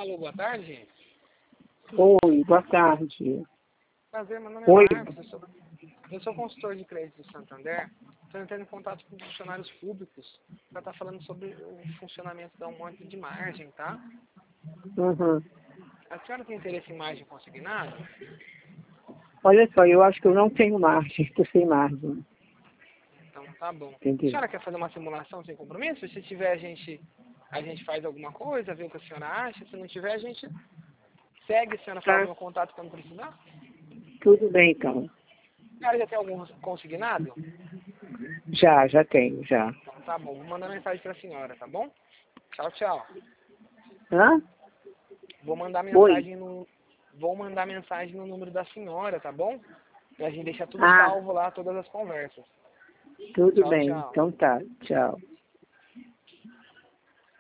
Alô, boa tarde. Oi, boa tarde. Prazer, meu nome Oi. é Marcos, eu sou consultor de crédito do Santander. Estou entrando em contato com funcionários públicos para estar falando sobre o funcionamento da monte de margem, tá? Uhum. A senhora tem interesse em margem consignada? Olha só, eu acho que eu não tenho margem, estou sem margem. Então tá bom. A Entendeu? senhora quer fazer uma simulação sem compromisso? Se tiver, a gente faz alguma coisa, vê o que a senhora acha. Se não tiver, a gente segue. A senhora faz Tá, meu contato quando precisar. tudo bem então. A senhora já tem algum consignado? Já tenho, já. Então tá bom. Vou mandar mensagem para a senhora, tá bom? Tchau, tchau. Hã? Vou mandar Oi. mensagem no Vou mandar mensagem no número da senhora, tá bom? E a gente deixa tudo Ah, salvo lá, todas as conversas. tudo Tchau, bem. tchau. Então tá, tchau.